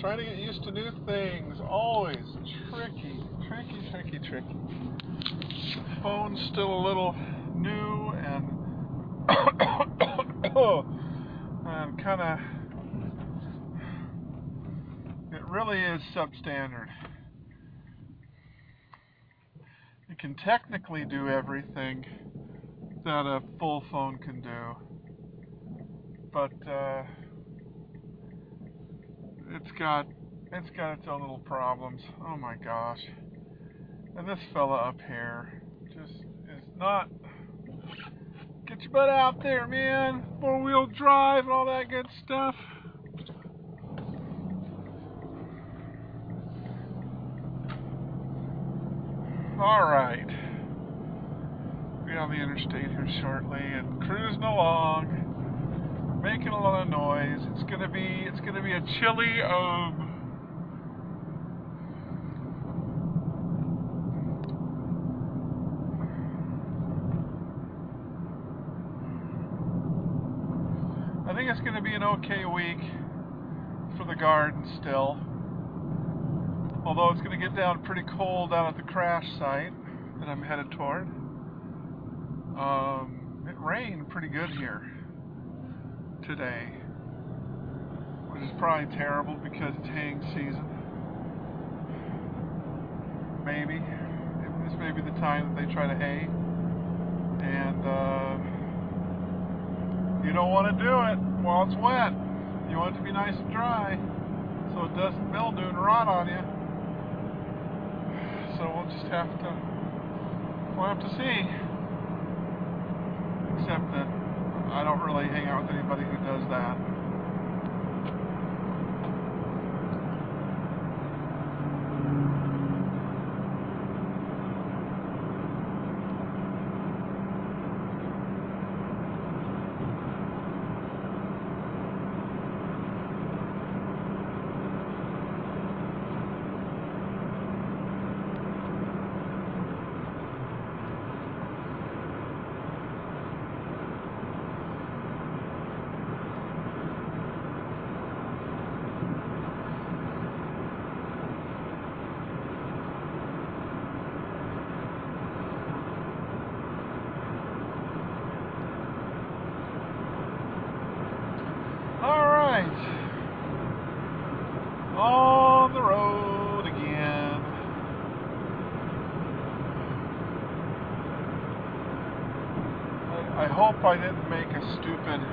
Trying to get used to new things, always tricky. The phone's still a little new and and kind of, it really is substandard. It can technically do everything that a full phone can do, but it's got its own little problems. Oh my gosh. And this fella up here just is not. Get your butt out there, man. 4-wheel drive and all that good stuff. Alright. Be on the interstate here shortly and cruising along, making a lot of noise. It's gonna be a chilly I think it's gonna be an okay week for the garden still. Although it's gonna get down pretty cold down at the crash site that I'm headed toward. It rained pretty good here today, which is probably terrible because it's haying season. Maybe. This may be the time that they try to hay. And you don't want to do it while it's wet. You want it to be nice and dry so it doesn't mildew and rot on you. So we'll have to see. Except that I don't really hang out with anybody who does that. On the road again. I hope I didn't make a stupid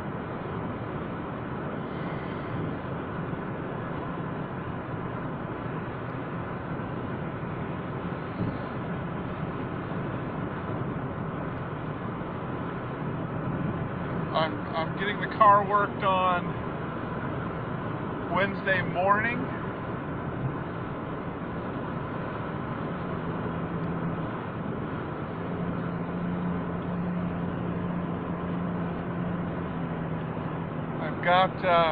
I'm getting the car worked on Wednesday morning. I've got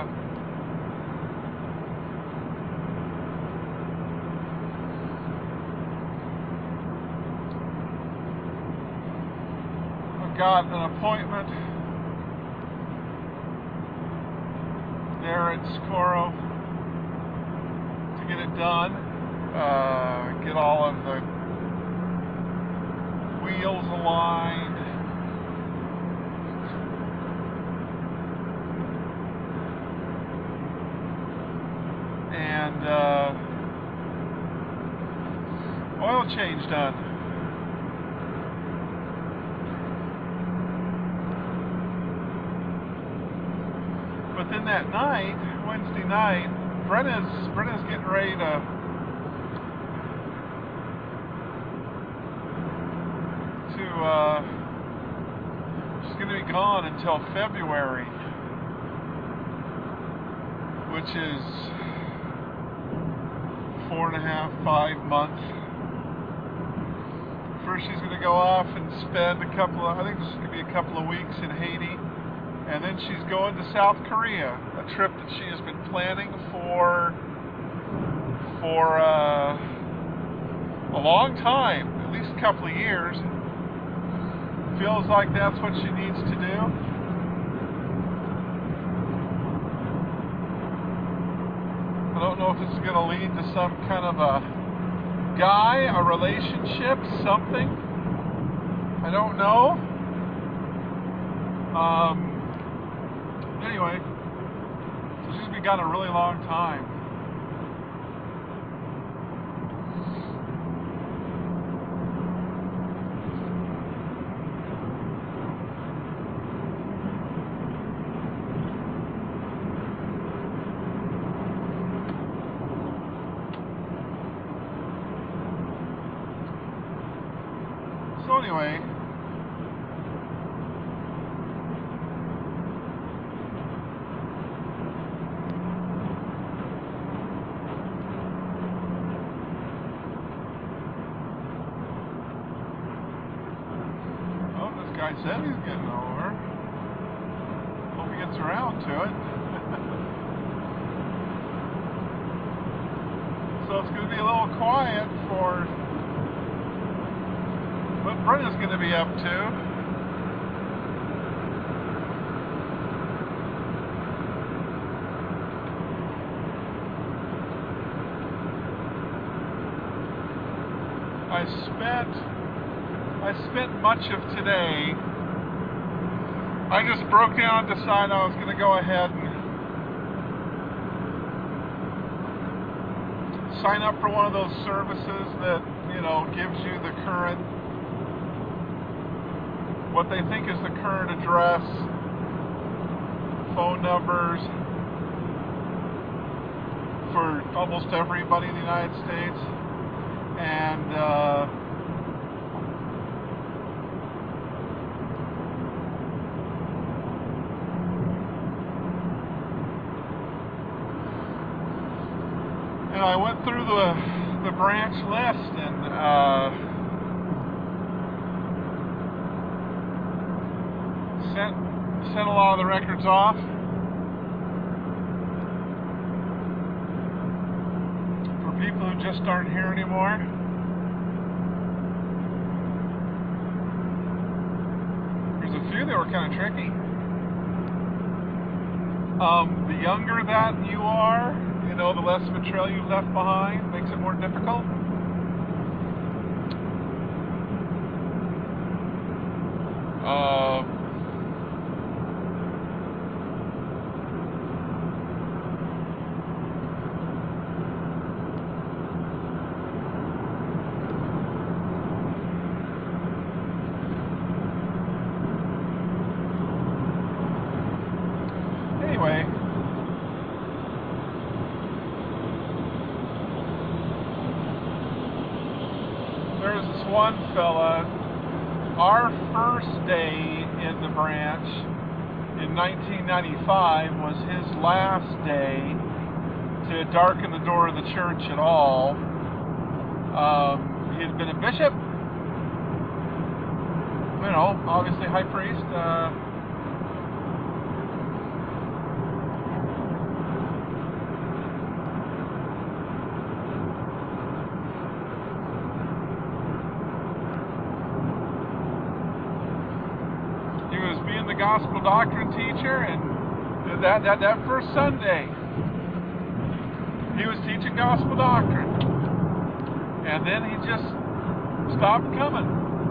an appointment there at Socorro to get it done, get all of the wheels aligned, and oil change done. But then that night, Wednesday night, Brenna's getting ready to she's going to be gone until February, which is 4.5, 5 months. First she's going to go off and spend I think this is going to be a couple of weeks in Haiti. And then she's going to South Korea, a trip that she has been planning for a long time, at least a couple of years. Feels like that's what she needs to do. I don't don't know if this is going to lead to some kind of a guy, a relationship, something. I don't know. Anyway, this has been gone a really long time. So anyway, oh, this guy said he's getting over. Hope he gets around to it. So it's going to be a little quiet for what Brenda's going to be up to. I spent much of today. I just broke down and decided I was going to go ahead and sign up for one of those services that, you know, gives you the current, what they think is the current address, phone numbers for almost everybody in the United States. And I went through the branch list and sent a lot of the records off. For people who just aren't here anymore. There's a few that were kind of tricky. The younger that you are, you know, the less of a trail you've left behind, makes it more difficult. Anyway, there's this one fella, our first day in the branch in 1995 was his last day to darken the door of the church at all. He had been a bishop, you know, obviously high priest. The gospel doctrine teacher, and that first Sunday he was teaching gospel doctrine, and then he just stopped coming.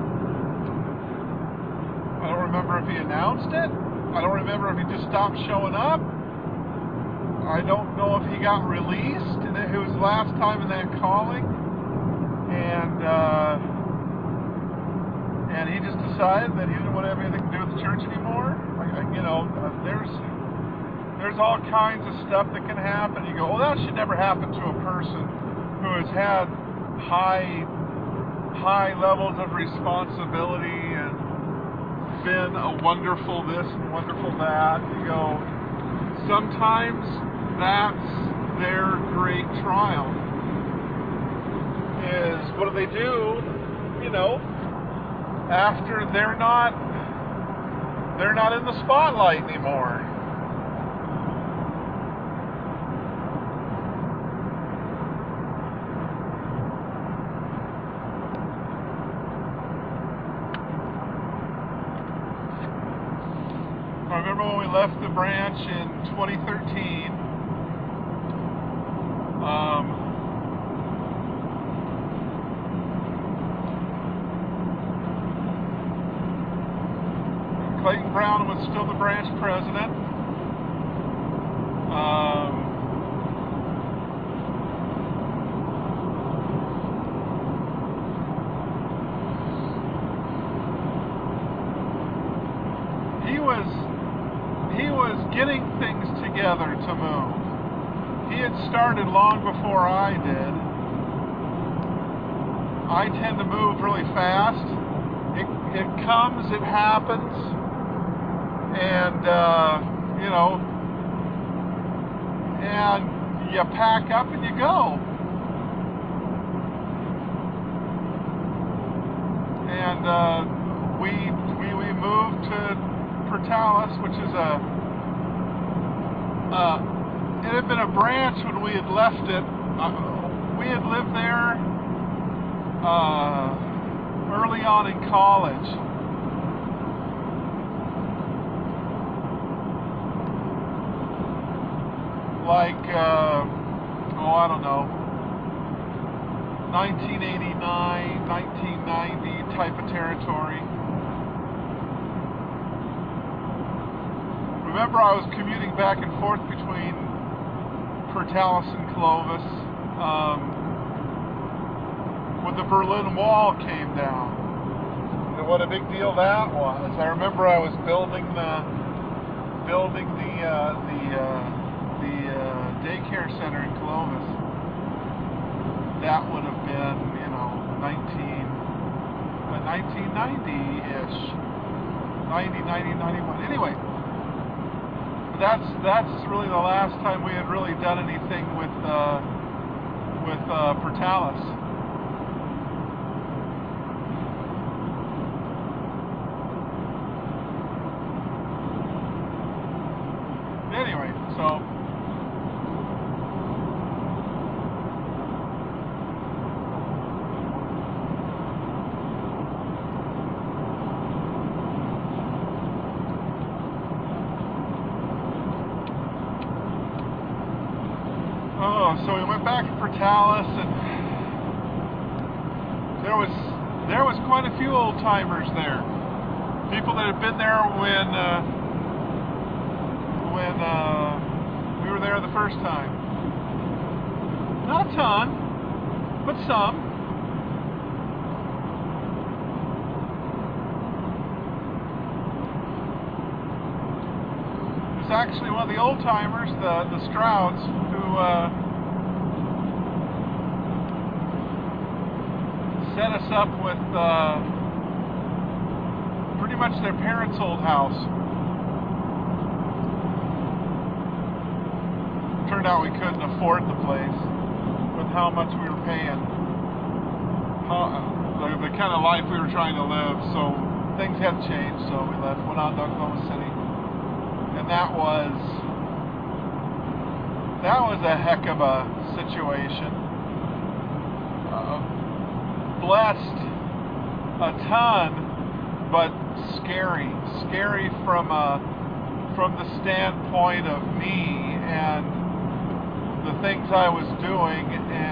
I don't remember if he announced it. I don't remember if he just stopped showing up. I don't know if he got released and it was the last time in that calling, and he just decided that he didn't want to have anything to do with the church anymore. You know, there's all kinds of stuff that can happen. You go, well, that should never happen to a person who has had high levels of responsibility and been a wonderful this and wonderful that. You go, sometimes that's their great trial. Is what do they do? You know, after they're not in the spotlight anymore. I remember when we left the branch in 2013, still the branch president. He was getting things together to move. He had started long before I did. I tend to move really fast. It comes, it happens, and you know, and you pack up and you go. And we moved to Portales, which is it had been a branch when we had left it. We had lived there early on in college. Like, I don't know, 1989, 1990 type of territory. Remember, I was commuting back and forth between Portales and Clovis when the Berlin Wall came down. And what a big deal that was. I remember I was building the daycare center in Clovis. That would have been, 1990-ish, 90, 91. Anyway, that's really the last time we had really done anything with Portales. Anyway, so we went back to Portales, and there was quite a few old timers there. People that had been there when we were there the first time. Not a ton, but some. It was actually one of the old timers, the Strouds, who set us up with pretty much their parents' old house. Turned out we couldn't afford the place with how much we were paying, the kind of life we were trying to live. So things had changed, so we left, went on to Oklahoma City, and that was a heck of a situation. Blessed a ton, but scary from the standpoint of me and the things I was doing,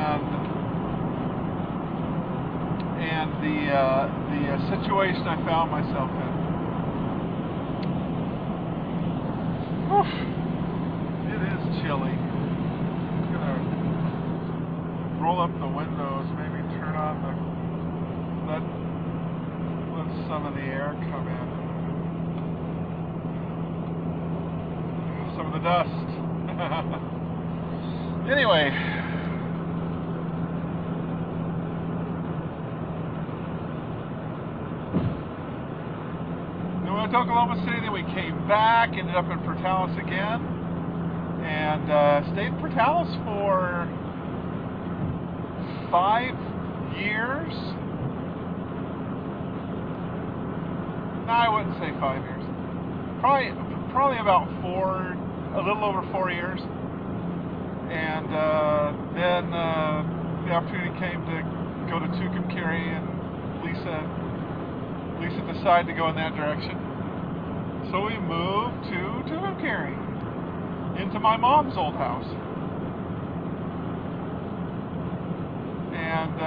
and the situation I found myself in. Oof. It is chilly. I'm gonna roll up the windows, maybe turn on let some of the air come in. Some of the dust. Anyway, then we went to Oklahoma City, then we came back, ended up in Portales again, and stayed in Portales for 5 years. No, I wouldn't say 5 years. Probably about 4, a little over 4 years. And then the opportunity came to go to Tucumcari, and Lisa decided to go in that direction. So we moved to Tucumcari, into my mom's old house. And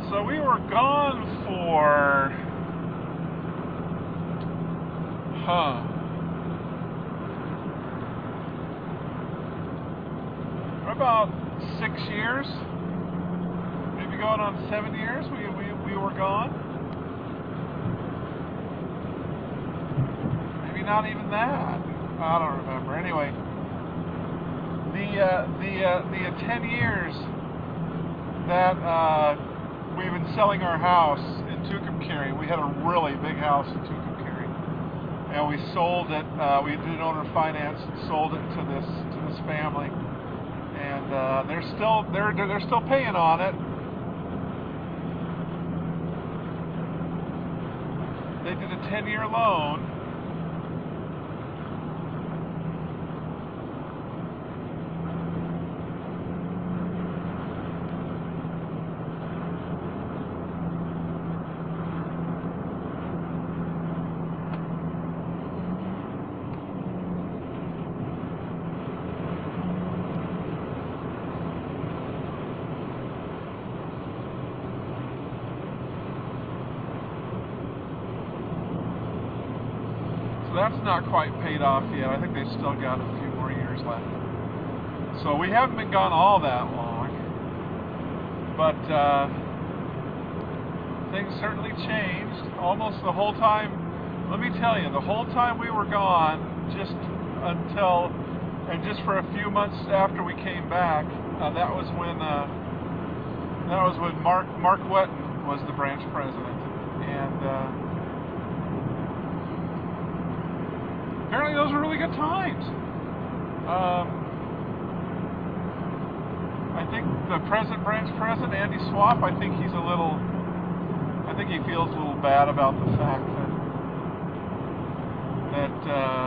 So we were gone for, about 6 years, maybe going on 7 years. We were gone. Maybe not even that. I don't remember. Anyway, the 10 years that we've been selling our house in Tucumcari. We had a really big house in Tucumcari, and we sold it. We did owner finance and sold it to this family, and they're still paying on it. They did a 10-year loan. That's not quite paid off yet. I think they've still got a few more years left. So we haven't been gone all that long. But things certainly changed almost the whole time. Let me tell you, the whole time we were gone, just for a few months after we came back, that was when Mark Wetton was the branch president. And apparently those were really good times. I think the branch president, Andy Swap, I think he feels a little bad about the fact that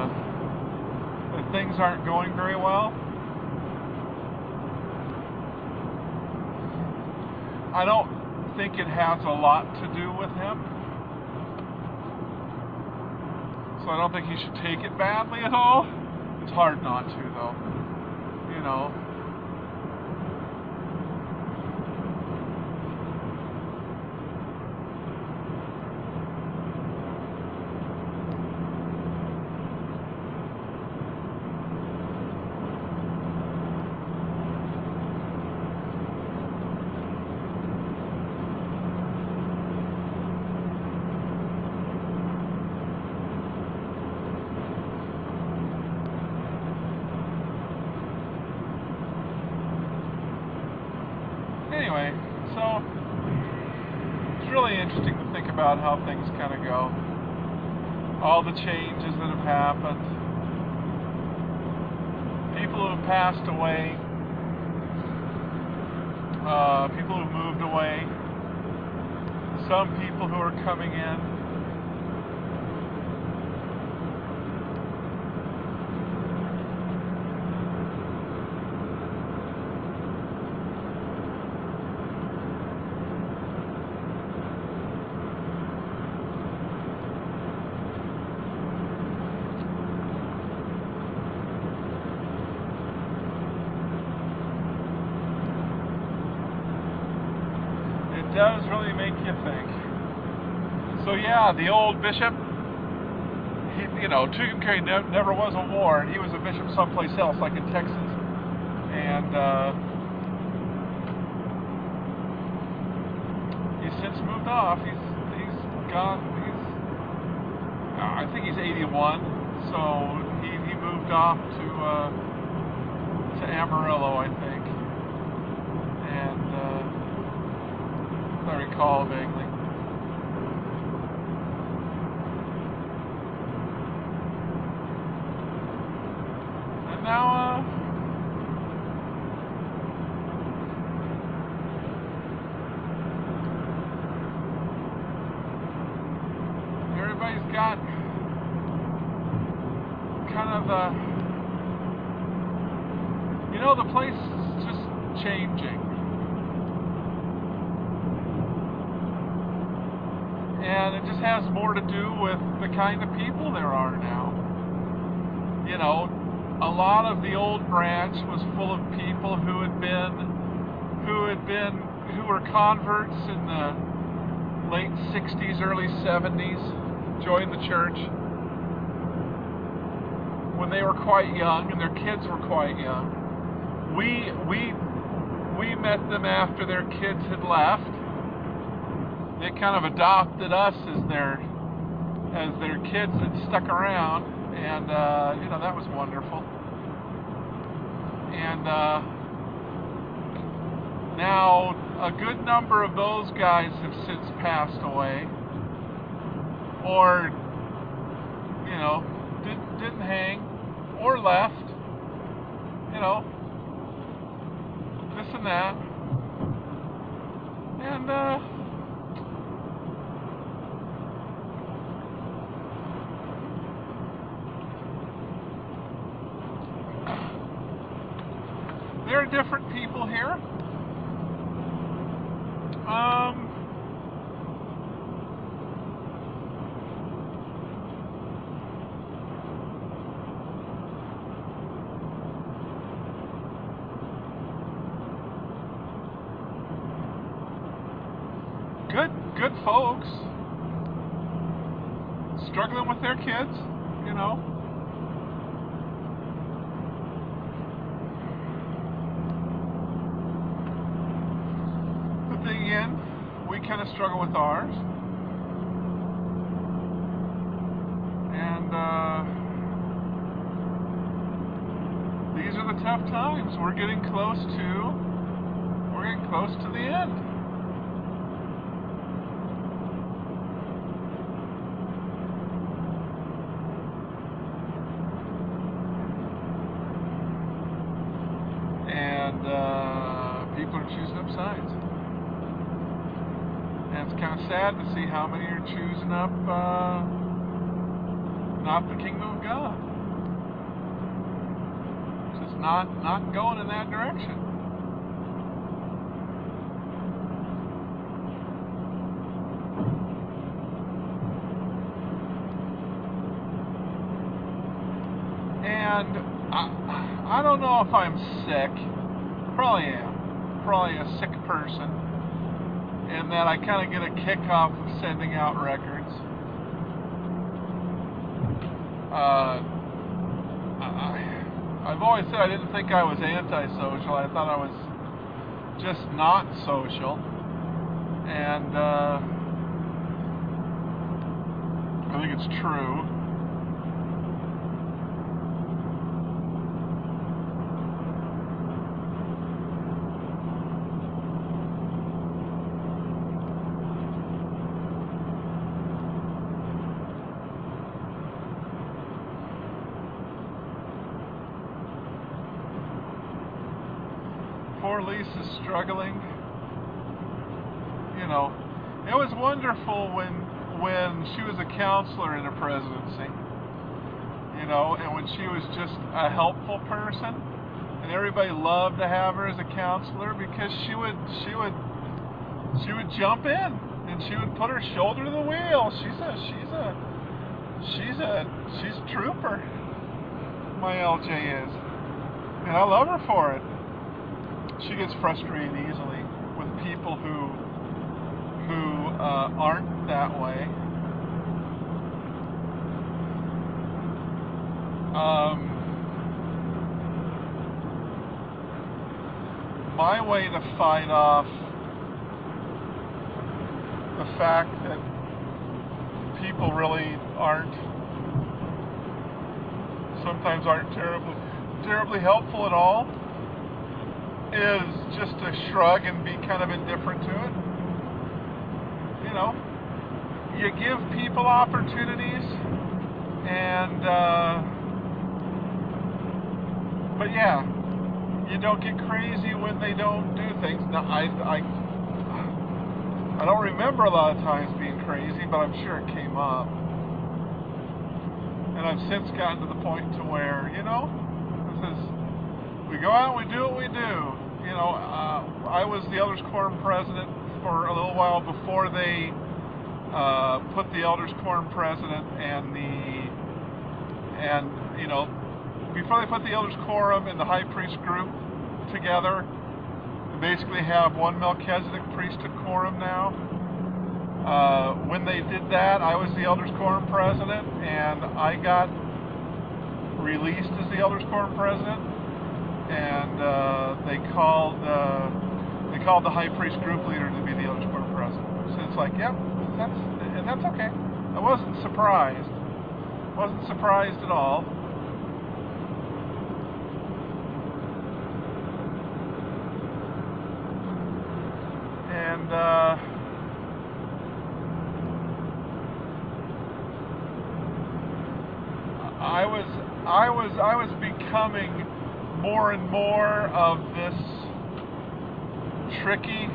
things aren't going very well. I don't think it has a lot to do with him. So I don't think he should take it badly at all. It's hard not to, though. You know. Anyway, so it's really interesting to think about how things kind of go. All the changes that have happened. People who have passed away. People who moved away. Some people who are coming in. Does really make you think. So yeah, the old bishop, Tucumcari never was a war. He was a bishop someplace else, like in Texas, and he's since moved off. He's gone. I think he's 81. So he moved off to Amarillo, I think, and. I recall vaguely. And now, everybody's got kind of the place is just changing. And it just has more to do with the kind of people there are now. A lot of the old branch was full of people who had been who were converts in the late 60s, early 70s, joined the church when they were quite young and their kids were quite young. We met them after their kids had left. They kind of adopted us as their kids that stuck around, and that was wonderful. And now a good number of those guys have since passed away, or didn't hang, or left, this and that, and there are different people here. Good folks struggling with their kids, But then again, we kind of struggle with ours. And these are the tough times. We're getting close to the end. And people are choosing up sides. And it's kind of sad to see how many are choosing up not the kingdom of God. Just not going in that direction. And I don't know if I'm sick. Probably am. Probably a sick person. In that I kind of get a kick off of sending out records. I've always said I didn't think I was antisocial. I thought I was just not social. And I think it's true. Poor Lisa's struggling. It was wonderful when she was a counselor in a presidency. And when she was just a helpful person, and everybody loved to have her as a counselor because she would jump in and she would put her shoulder to the wheel. She's a trooper. My LJ is, and I love her for it. She gets frustrated easily with people who aren't that way. My way to fight off the fact that people really sometimes aren't terribly helpful at all, is just to shrug and be kind of indifferent to it. You give people opportunities, and but yeah, you don't get crazy when they don't do things. Now, I don't remember a lot of times being crazy, but I'm sure it came up. And I've since gotten to the point to where, we go out and we do what we do. I was the Elders Quorum president for a little while before they put the Elders Quorum president before they put the Elders Quorum and the High Priest group together. basically have one Melchizedek priesthood quorum now. When they did that, I was the Elders Quorum president, and I got released as the Elders Quorum president, and they called the high priest group leader to be the Elders Quorum president. So it's like, yep, that's okay. I wasn't surprised. Wasn't surprised at all. And I was becoming more and more of this tricky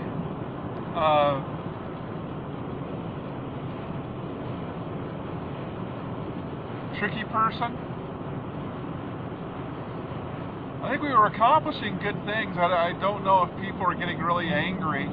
person. I think we were accomplishing good things. I don't know if people were getting really angry.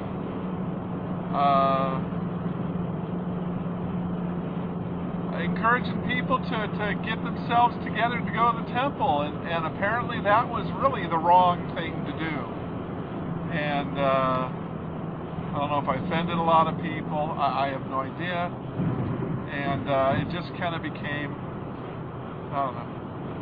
Encouraging people to get themselves together to go to the temple, and apparently that was really the wrong thing to do. And I don't know if I offended a lot of people. I have no idea. And it just kind of became, I don't know.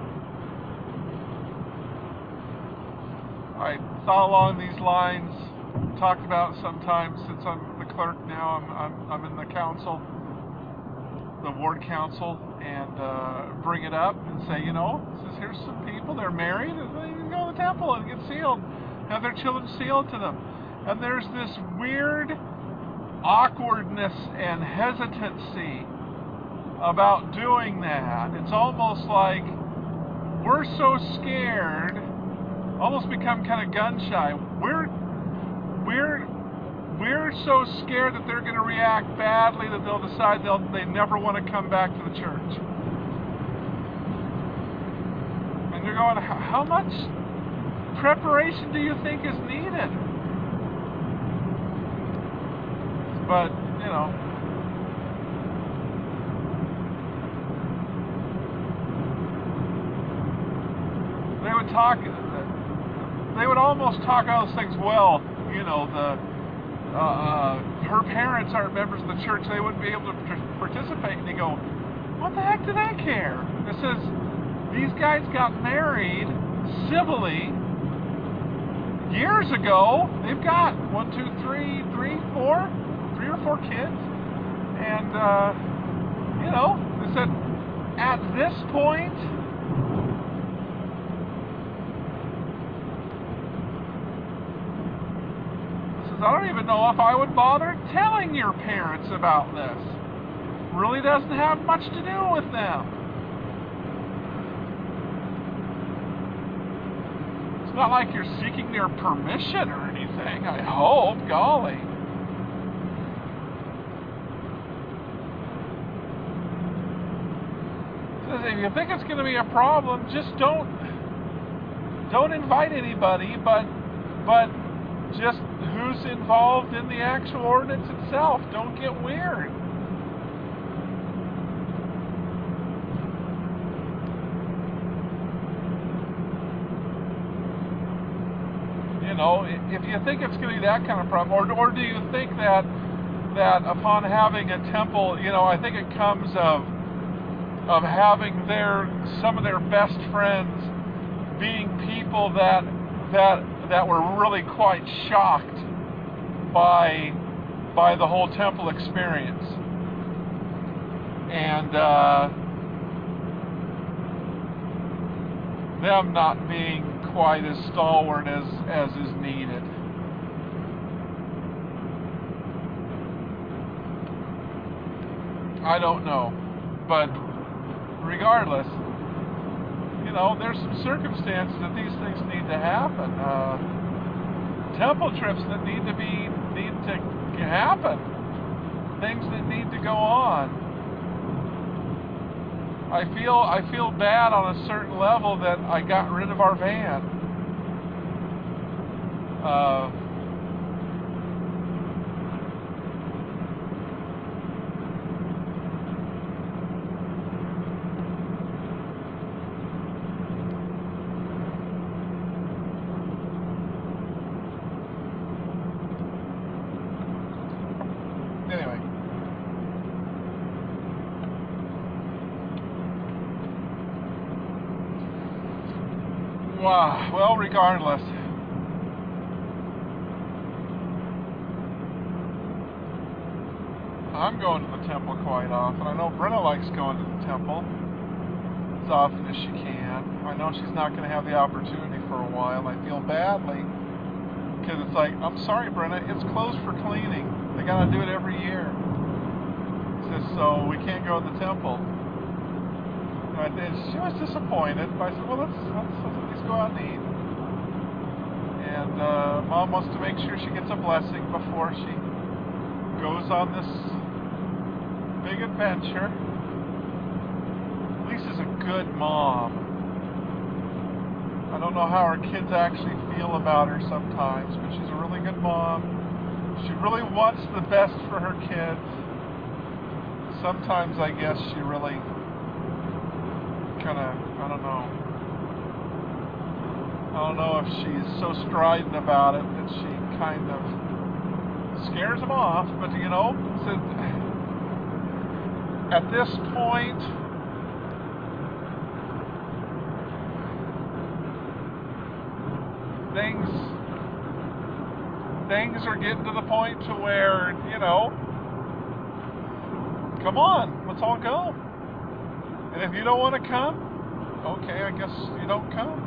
I thought along these lines, talked about sometimes, since I'm the clerk now, I'm in the council, the ward council, and bring it up and say, here's some people, they're married, and they can go to the temple and get sealed, have their children sealed to them. And there's this weird awkwardness and hesitancy about doing that. It's almost like we're so scared, almost become kind of gun shy. We're so scared that they're going to react badly that they'll decide they never want to come back to the church. And you're going, how much preparation do you think is needed? But, they would almost talk all those things, well, her parents aren't members of the church, they wouldn't be able to participate. And you go, what the heck do they care? It says, these guys got married civilly years ago. They've got 3 or 4 kids. And, they said, at this point, I don't even know if I would bother telling your parents about this. Really doesn't have much to do with them. It's not like you're seeking their permission or anything, I hope, golly. If you think it's going to be a problem, just don't invite anybody, but just who's involved in the actual ordinance itself. Don't get weird. If you think it's going to be that kind of problem, or do you think that upon having a temple, I think it comes of having some of their best friends being people that were really quite shocked by the whole temple experience, and them not being quite as stalwart as is needed. I don't know, but regardless, there's some circumstances that these things need to happen. Temple trips that need to happen. Things that need to go on. I feel bad on a certain level that I got rid of our van. Wow. Well, regardless, I'm going to the temple quite often. I know Brenna likes going to the temple as often as she can. I know she's not going to have the opportunity for a while. I feel badly because it's like, I'm sorry, Brenna, it's closed for cleaning. They got to do it every year. Says, so we can't go to the temple. And she was disappointed, but I said, well, let's at least go out and eat. And Mom wants to make sure she gets a blessing before she goes on this big adventure. Lisa's a good mom. I don't know how her kids actually feel about her sometimes, but she's a really good mom. She really wants the best for her kids. Sometimes I guess she really kind of, I don't know if she's so strident about it that she kind of scares them off, but you know, at this point, things are getting to the point to where, you know, come on, let's all go. And if you don't want to come, okay, I guess you don't come.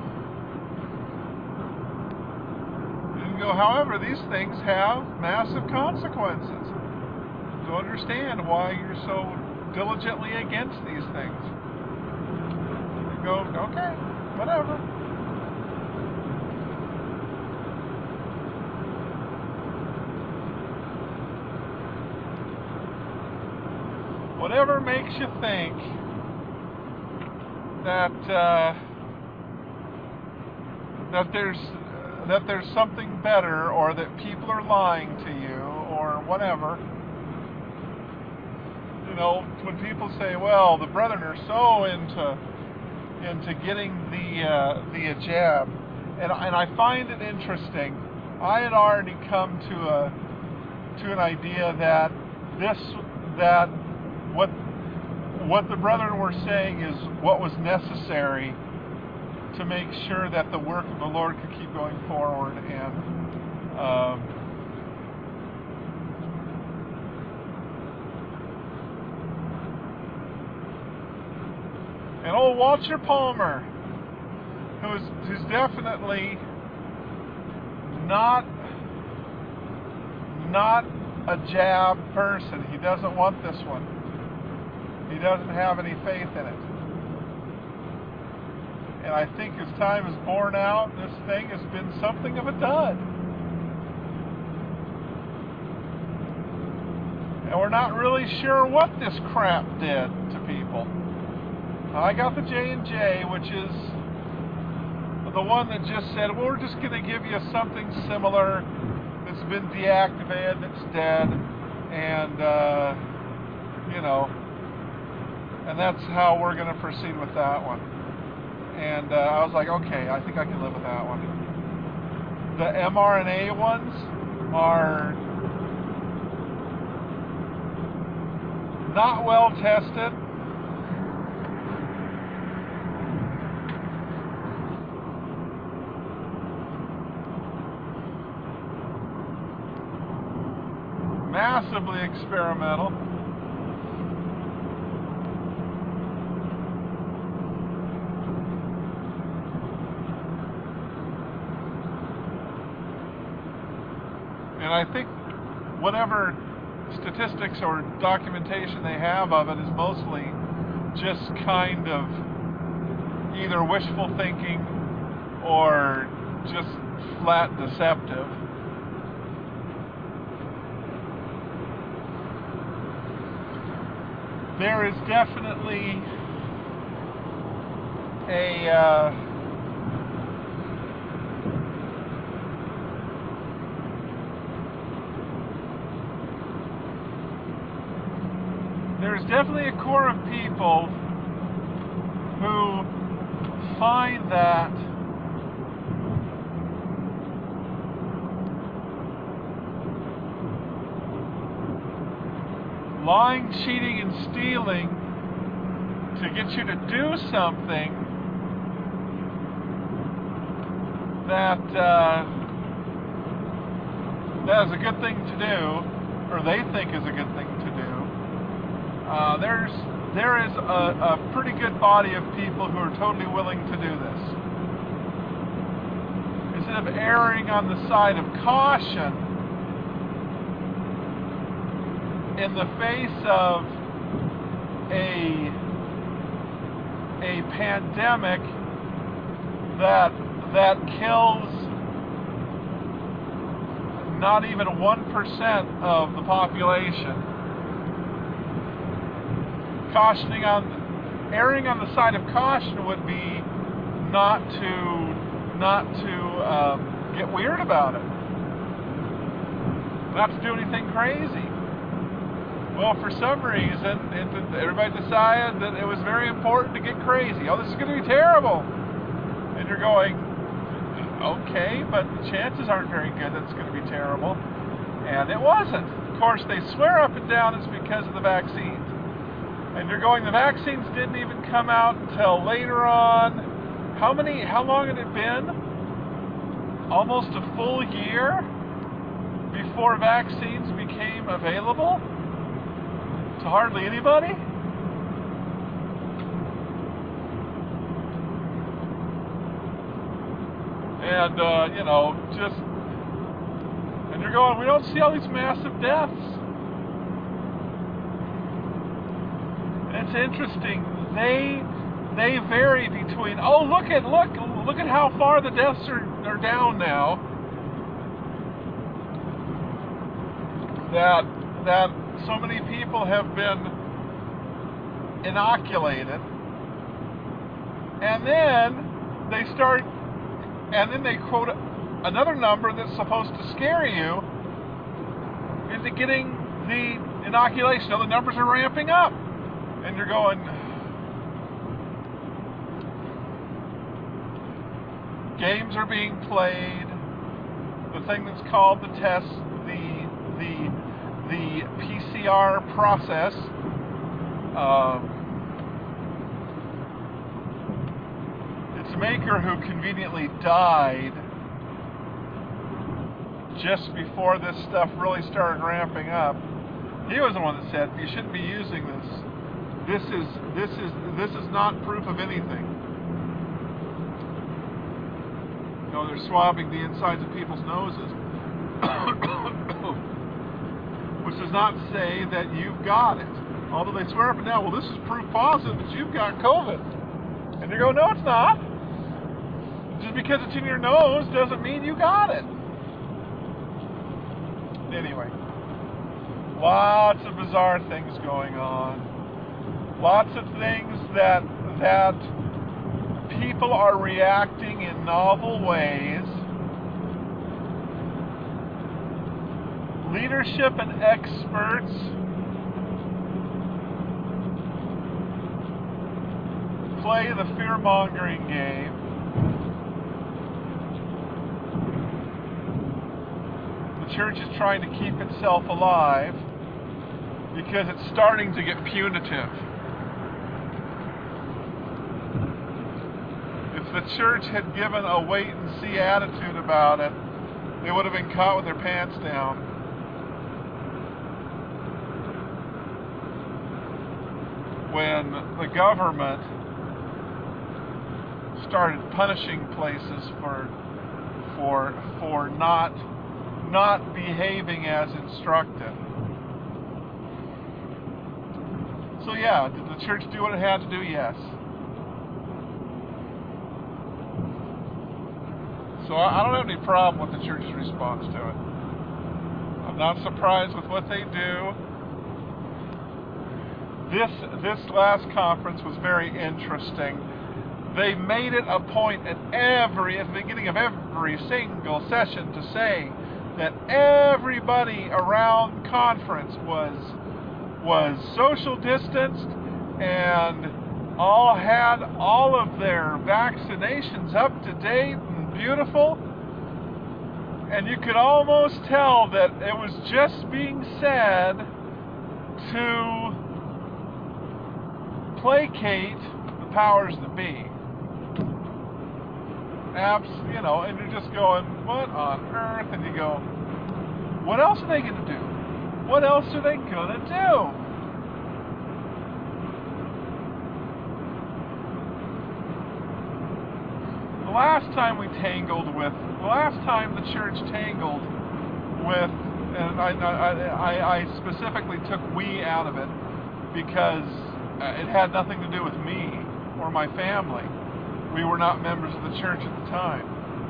And go, however, these things have massive consequences. To understand why you're so diligently against these things. You go, okay, whatever. Whatever makes you think that there's something better, or that people are lying to you, or whatever. You know, when people say, "Well, the brethren are so into getting the jab," and I find it interesting. I had already come to an idea that what the brethren were saying is what was necessary to make sure that the work of the Lord could keep going forward. And old Walter Palmer, who's definitely not a jab person. He doesn't want this one. He doesn't have any faith in it. And I think as time has borne out, this thing has been something of a dud. And we're not really sure what this crap did to people. I got the J&J, which is the one that just said, well, we're just going to give you something similar that's been deactivated, that's dead, and, you know, and that's how we're going to proceed with that one. And I was like, okay, I think I can live with that one. The mRNA ones are not well tested. Massively experimental. And I think whatever statistics or documentation they have of it is mostly just kind of either wishful thinking or just flat deceptive. There is definitely there's definitely a core of people who find that lying, cheating, and stealing to get you to do something that that is a good thing to do, or they think is a good thing to do. There is a pretty good body of people who are totally willing to do this. Instead of erring on the side of caution in the face of a pandemic that kills not even 1% of the population. Erring on the side of caution would be not to get weird about it, not to do anything crazy. Well, for some reason, everybody decided that it was very important to get crazy. Oh, this is going to be terrible. And you're going, okay, but the chances aren't very good that it's going to be terrible. And it wasn't. Of course, they swear up and down it's because of the vaccines. And you're going, the vaccines didn't even come out until later on. How long had it been? Almost a full year before vaccines became available to hardly anybody? And, and you're going, we don't see all these massive deaths. And it's interesting, they vary between, oh, look at how far the deaths are down now. That so many people have been inoculated, and then they quote another number that's supposed to scare you into getting the inoculation. Now the numbers are ramping up, and you're going, games are being played. The thing that's called the test, the PCR process, its maker, who conveniently died just before this stuff really started ramping up, he was the one that said you shouldn't be using this. This is not proof of anything. You know, they're swabbing the insides of people's noses. Which does not say that you've got it. Although they swear up and down, well, this is proof positive that you've got COVID. And you go, no, it's not. Just because it's in your nose doesn't mean you got it. Anyway, lots of bizarre things going on. Lots of things that people are reacting in novel ways. Leadership and experts play the fear-mongering game. The church is trying to keep itself alive because it's starting to get punitive. If the church had given a wait-and-see attitude about it, they would have been caught with their pants down. When the government started punishing places for not behaving as instructed. So yeah, did the church do what it had to do? Yes. So I don't have any problem with the church's response to it. I'm not surprised with what they do. This last conference was very interesting. They made it a point at the beginning of every single session to say that everybody around conference was social distanced and all had all of their vaccinations up to date and beautiful. And you could almost tell that it was just being said to placate the powers that be. you know, and you're just going, what on earth? And you go, what else are they going to do? What else are they going to do? The last time the church tangled with, and I specifically took we out of it because it had nothing to do with me or my family. We were not members of the church at the time.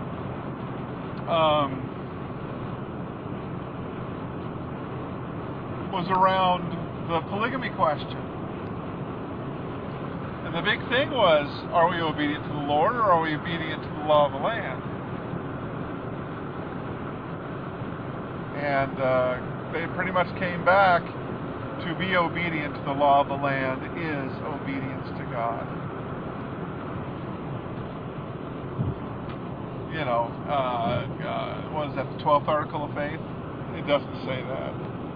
Was around the polygamy question. And the big thing was, are we obedient to the Lord or are we obedient to the law of the land? And they pretty much came back to be obedient to the law of the land is obedience to God. You know, what is that, the 12th article of faith? It doesn't say that.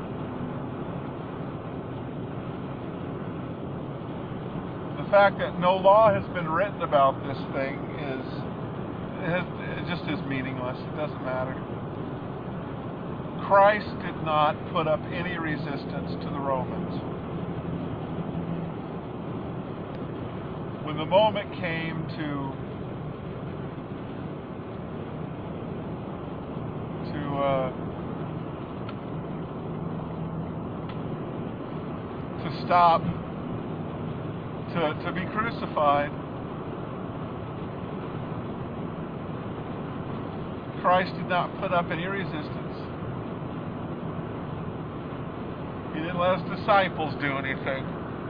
The fact that no law has been written about this thing it just is meaningless. It doesn't matter. Christ did not put up any resistance to the Romans. When the moment came to stop, to be crucified, Christ did not put up any resistance. He didn't let his disciples do anything.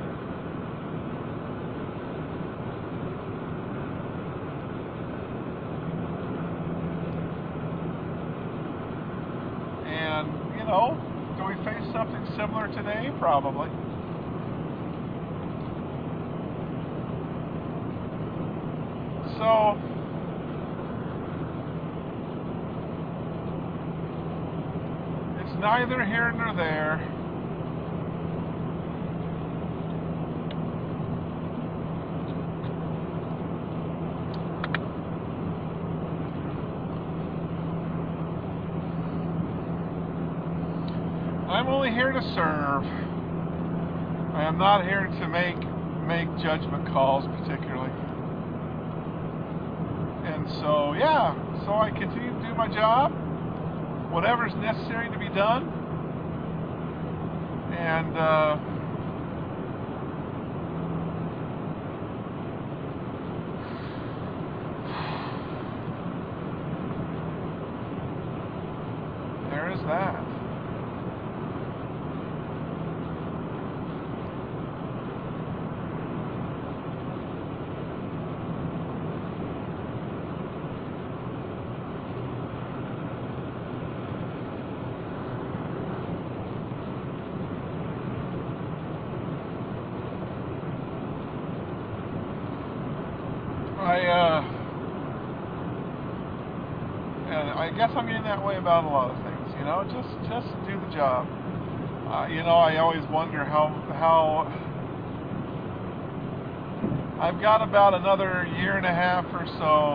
And, you know, do we face something similar today? Probably. So, it's neither here nor there. I'm only here to serve. I am not here to make judgment calls particularly. And so, yeah, so I continue to do my job, whatever's necessary to be done, and there is that. I guess I'm getting that way about a lot of things, you know, just do the job. You know, I always wonder how I've got about another year and a half or so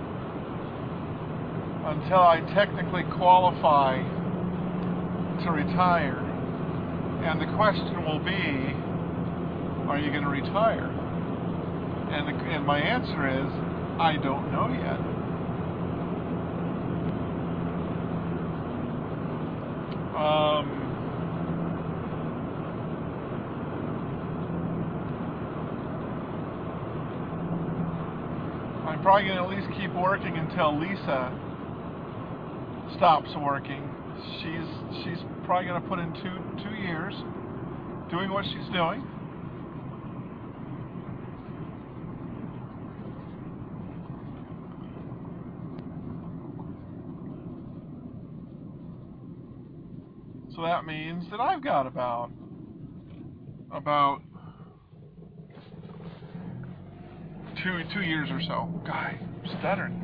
until I technically qualify to retire. And the question will be, are you going to retire? And my answer is, I don't know yet. I'm probably going to at least keep working until Lisa stops working. She's probably going to put in two years doing what she's doing. So that means that I've got about 2 years or so. God, I'm stuttering.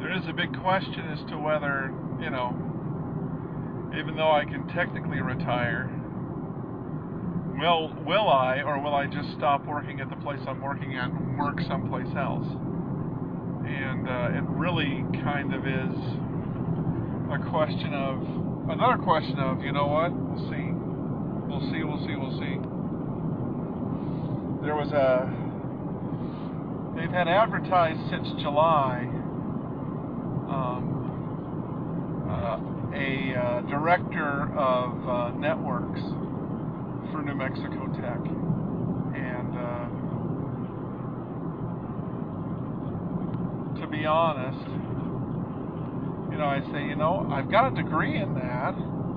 there is a big question as to whether, you know, even though I can technically retire, will I, or will I just stop working at the place I'm working at and work someplace else? And it really kind of is a question of, another question of, you know what, we'll see. There was they've had advertised since July, a director of networks for New Mexico Tech. And to be honest, you know, I say, you know, I've got a degree in that.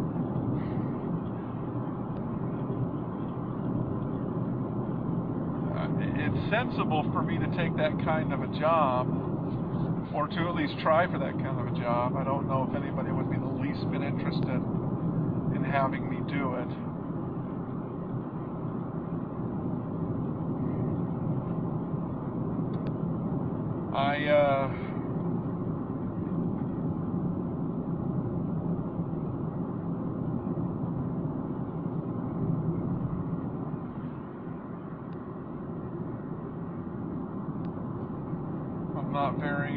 It's sensible for me to take that kind of a job, or to at least try for that kind of a job. I don't know if anybody would be the least bit interested in having me do it. I'm not very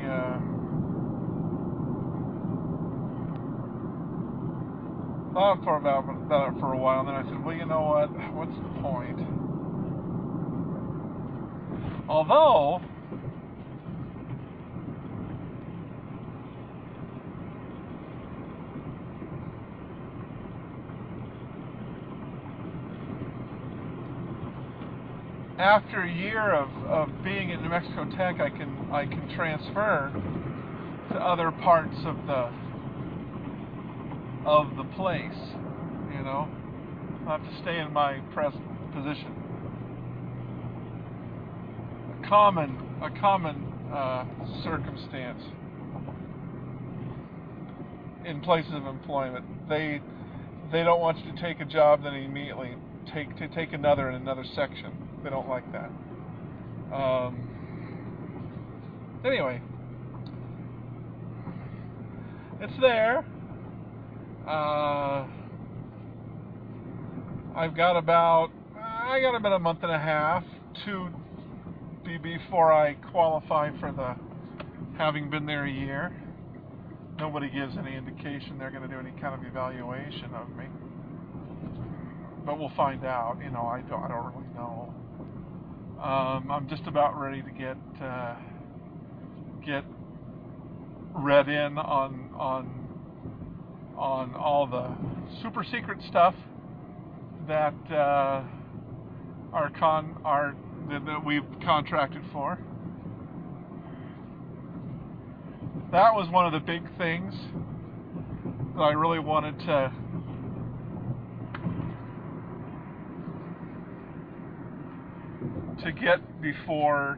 thought about it for a while, and then I said, well, you know what? What's the point? Although after a year of being at New Mexico Tech, I can transfer to other parts of the place, you know. I have to stay in my present position. A common circumstance in places of employment. They don't want you to take a job then immediately take another in another section. They don't like that. Anyway, it's there. I got about a month and a half to before I qualify for the having been there a year. Nobody gives any indication they're going to do any kind of evaluation of me, but we'll find out. You know, I don't really know. I'm just about ready to get read in on all the super secret stuff that that we've contracted for. That was one of the big things that I really wanted to get before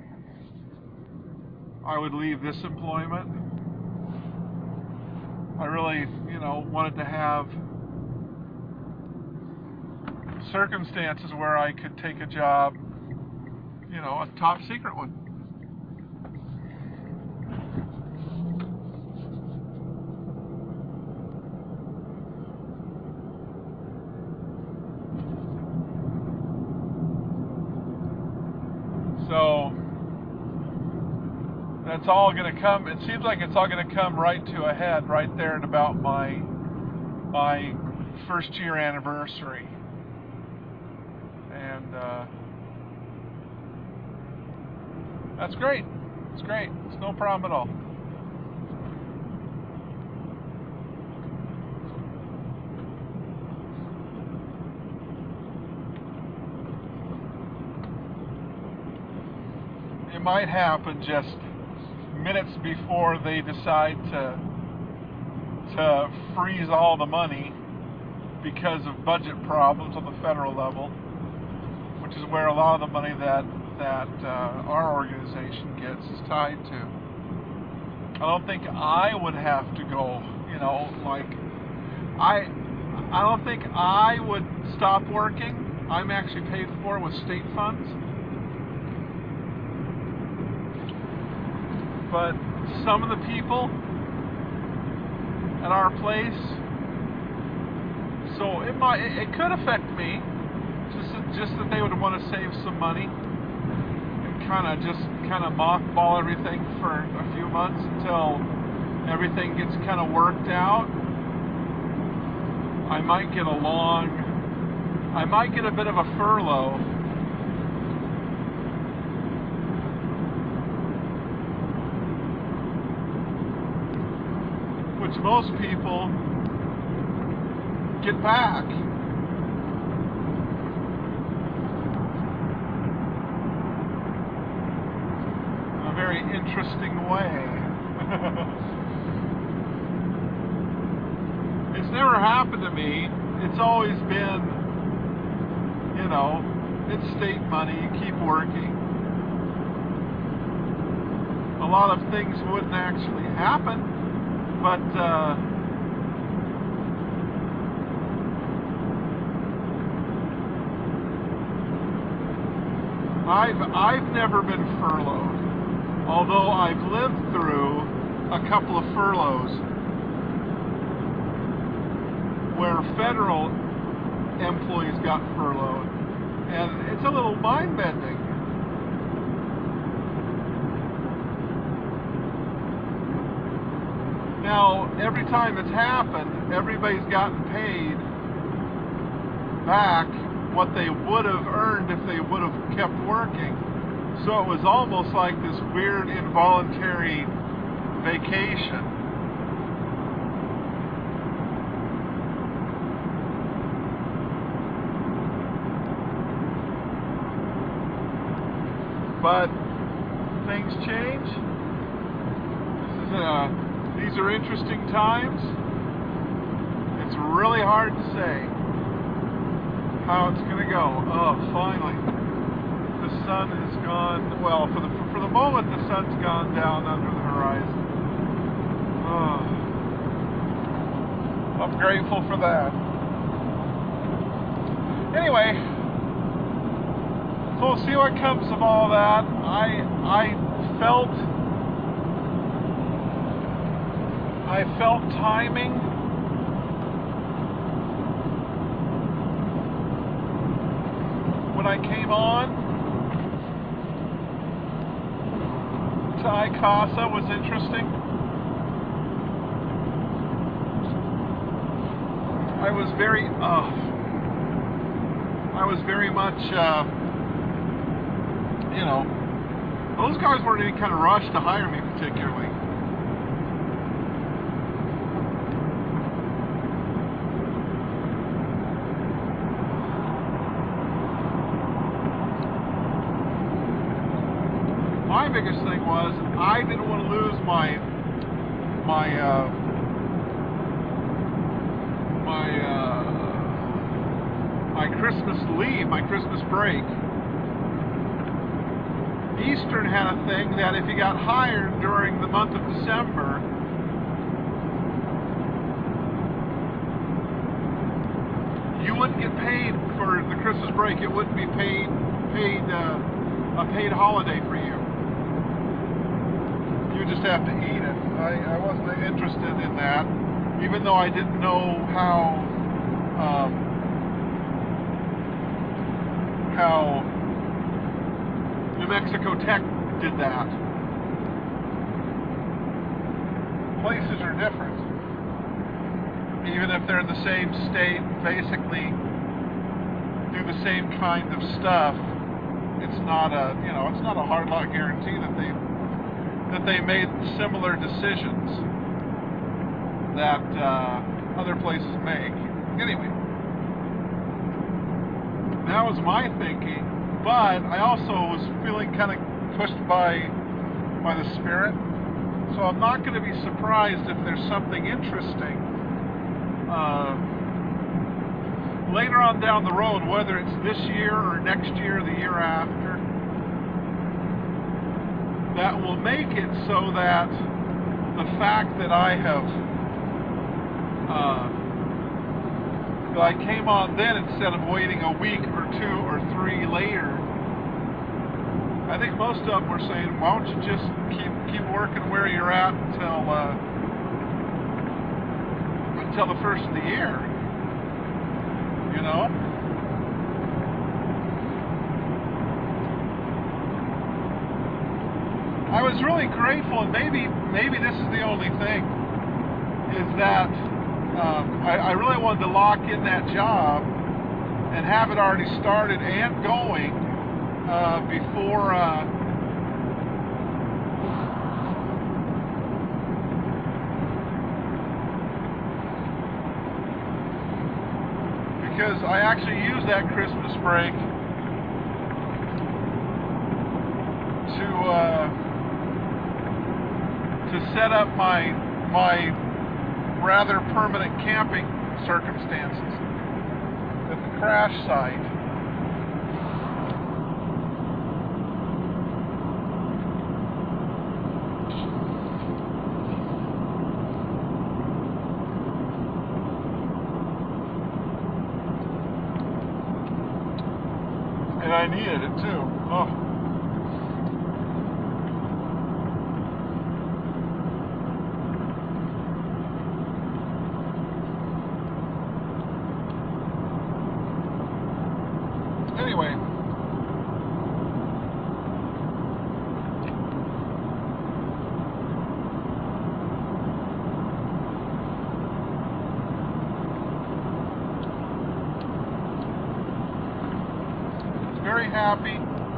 I would leave this employment. I really, you know, wanted to have circumstances where I could take a job, you know, a top secret one. So that's all going to come. It seems like it's all going to come right to a head right there at about my first year anniversary, and that's great. It's great. It's no problem at all. It might happen just minutes before they decide to freeze all the money because of budget problems on the federal level, which is where a lot of the money that our organization gets is tied to. I don't think I would have to go, you know, like I don't think I would stop working. I'm actually paid for with state funds. But some of the people at our place. So it could affect me, just that they would want to save some money and kind of mothball everything for a few months until everything gets kind of worked out. I might get a bit of a furlough. Which most people get back. A very interesting way. It's never happened to me. It's always been, you know, it's state money, you keep working. A lot of things wouldn't actually happen, but I've never been furloughed, although I've lived through a couple of furloughs where federal employees got furloughed, and it's a little mind-bending. Now, every time it's happened, everybody's gotten paid back what they would have earned if they would have kept working. So it was almost like this weird involuntary vacation. But things change. These are interesting times. It's really hard to say how it's going to go. Oh, finally, the sun has gone. Well, for the moment, the sun's gone down under the horizon. Oh, I'm grateful for that. Anyway, so we'll see what comes of all that. I felt timing. When I came on to ICASA was interesting. I was very much, you know, those guys weren't in any kind of rush to hire me particularly. My biggest thing was I didn't want to lose my Christmas leave, my Christmas break. Eastern had a thing that if you got hired during the month of December, you wouldn't get paid for the Christmas break. It wouldn't be a paid holiday for you. You just have to eat it. I wasn't interested in that, even though I didn't know how New Mexico Tech did that. Places are different. Even if they're in the same state, basically do the same kind of stuff, it's not a hard law guarantee that they made similar decisions that other places make. Anyway, that was my thinking, but I also was feeling kind of pushed by the Spirit, so I'm not going to be surprised if there's something interesting later on down the road, whether it's this year or next year or the year after, that will make it so that the fact that I came on then instead of waiting a week or two or three later I think most of them were saying, why don't you just keep working where you're at until the first of the year, you know? I was really grateful, and maybe this is the only thing, is that I really wanted to lock in that job and have it already started and going before because I actually used that Christmas break to set up my rather permanent camping circumstances at the crash site. And I needed it too. Oh. Anyway, very happy.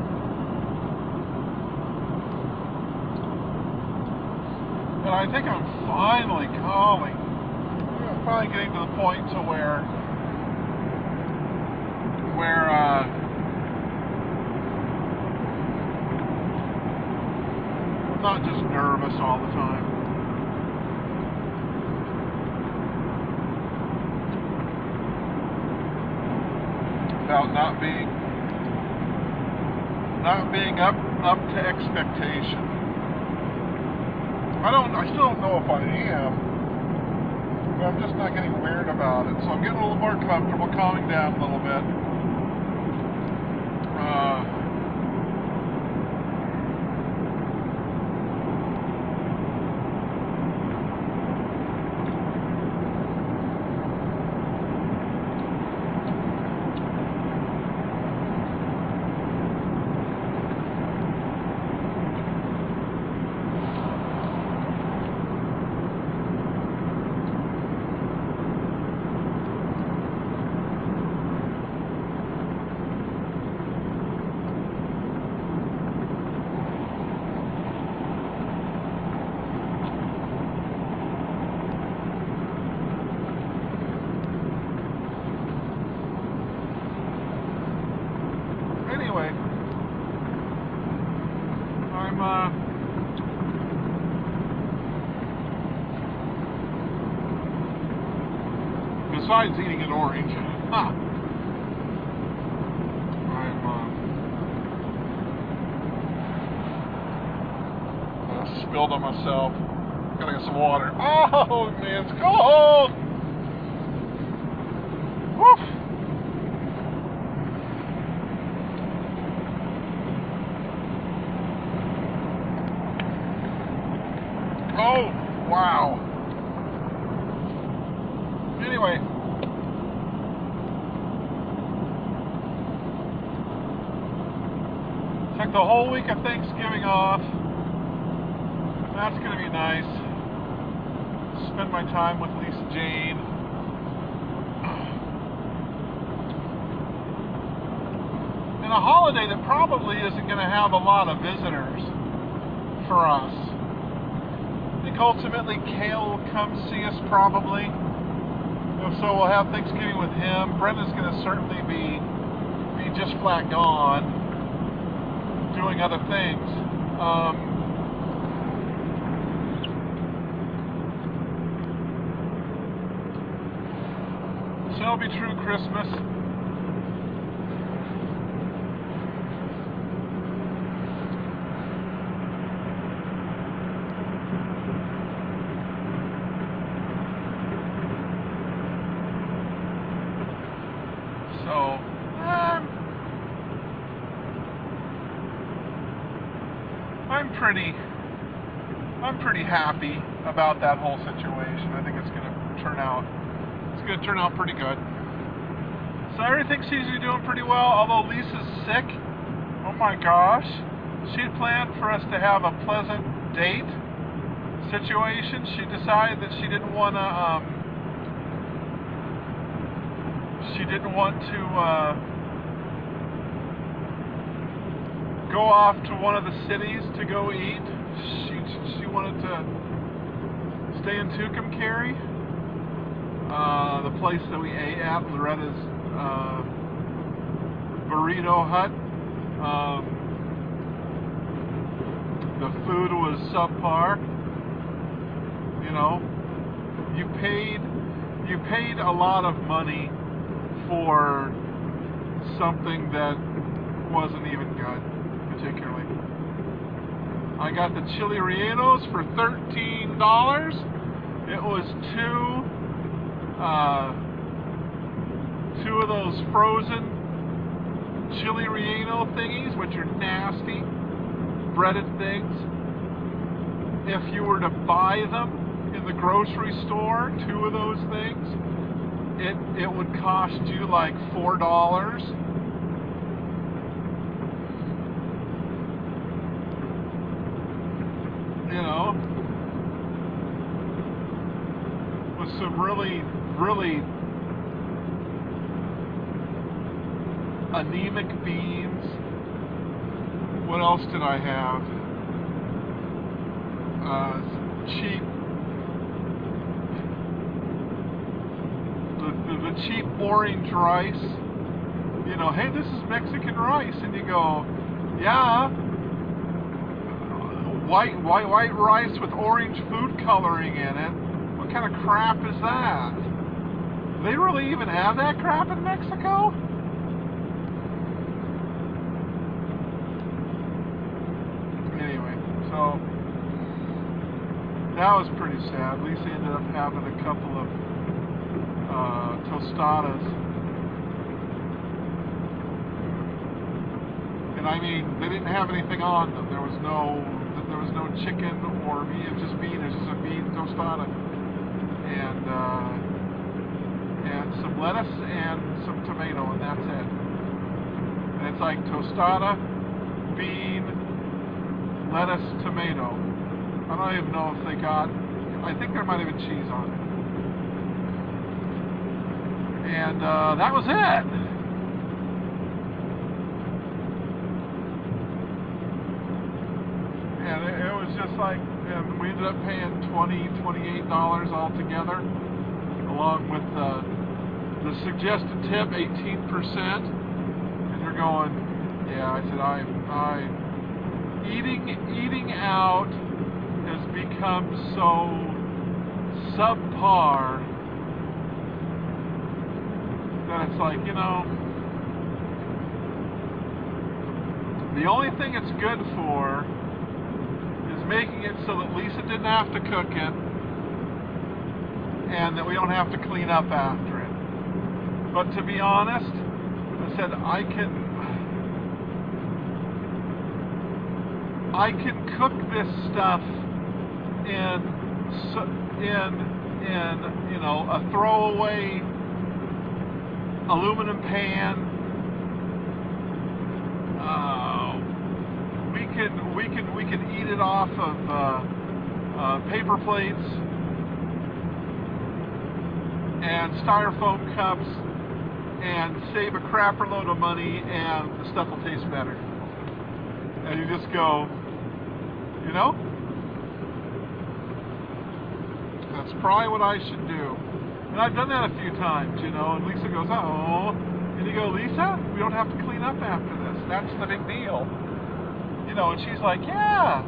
And I think I'm finally calling. I'm finally getting to the point to where I'm not just nervous all the time. About not being up to expectation. I still don't know if I am, but I'm just not getting weird about it. So I'm getting a little more comfortable, calming down a little bit. Anyway, I'm besides eating an orange, I'm spilled on myself. Gotta get some water. Oh man, it's cold. Woof. Oh, wow. Anyway, took the whole week of Thanksgiving off. That's going to be nice. Spend my time with Lisa Jane. And a holiday that probably isn't going to have a lot of visitors for us. I think ultimately Cale will come see us probably. So we'll have Thanksgiving with him. Brenda's going to certainly be just flat gone, doing other things. So it'll be true Christmas. So, pretty happy about that whole situation. I think it's going to turn out pretty good. So everything seems to be doing pretty well, although Lisa's sick. Oh my gosh. She had planned for us to have a pleasant date situation. She decided that she didn't want to go off to one of the cities to go eat. She wanted to stay in Tucumcari, the place that we ate at, Loretta's Burrito Hut. The food was subpar. You know, you paid a lot of money for something that wasn't even good, particularly. I got the chili rellenos for $13. It was two of those frozen chili relleno thingies, which are nasty, breaded things. If you were to buy them in the grocery store, two of those things, it would cost you like $4. You know, with some really anemic beans. What else did I have? Cheap, the cheap orange rice. You know, hey, this is Mexican rice, and you go, yeah. White rice with orange food coloring in it. What kind of crap is that? Do they really even have that crap in Mexico? Anyway, so that was pretty sad. Lisa ended up having a couple of tostadas. And I mean, they didn't have anything on them. There was no chicken or meat. It was just meat. It was just a meat tostada, and some lettuce and some tomato, and that's it. And it's like tostada, bean, lettuce, tomato. I don't even know if they got. I think there might have been cheese on it. And that was it. And it was just like, and we ended up paying $28 altogether, along with the suggested tip, 18%. And you're going, yeah. I said, I eating out has become so subpar that it's like, you know, the only thing it's good for is making it so that Lisa didn't have to cook it and that we don't have to clean up after it. But to be honest, I said I can cook this stuff in you know, a throwaway aluminum pan. We can eat it off of paper plates and styrofoam cups and save a crapper load of money, and the stuff will taste better. And you just go, you know, that's probably what I should do. And I've done that a few times, you know, and Lisa goes, oh. And you go, Lisa, we don't have to clean up after this. That's the big deal. You know, and she's like, yeah.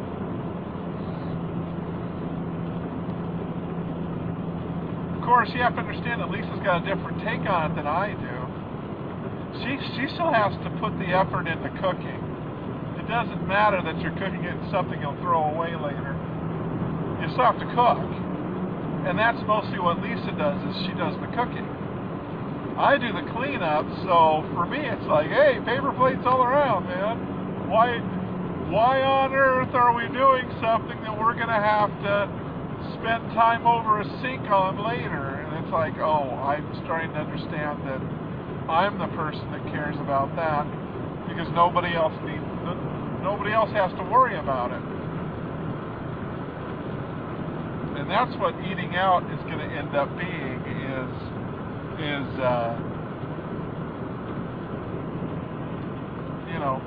Of course, you have to understand that Lisa's got a different take on it than I do. She still has to put the effort into cooking. It doesn't matter that you're cooking it in something you'll throw away later. You still have to cook. And that's mostly what Lisa does, is she does the cooking. I do the cleanup, so for me it's like, hey, paper plates all around, man. Why why on earth are we doing something that we're going to have to spend time over a sink on later? And it's like, oh, I'm starting to understand that I'm the person that cares about that, because nobody else has to worry about it. And that's what eating out is going to end up being, is you know,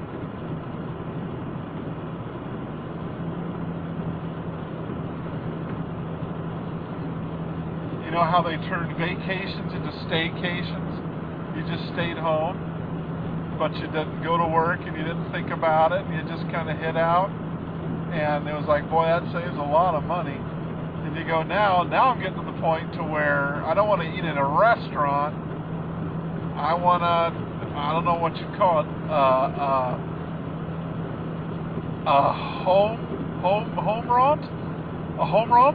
how they turned vacations into staycations? You just stayed home, but you didn't go to work and you didn't think about it, and you just kind of hid out, and it was like, boy, that saves a lot of money. And you go, now I'm getting to the point to where I don't want to eat in a restaurant. I want to, I don't know what you call it, a home rant? A home rant?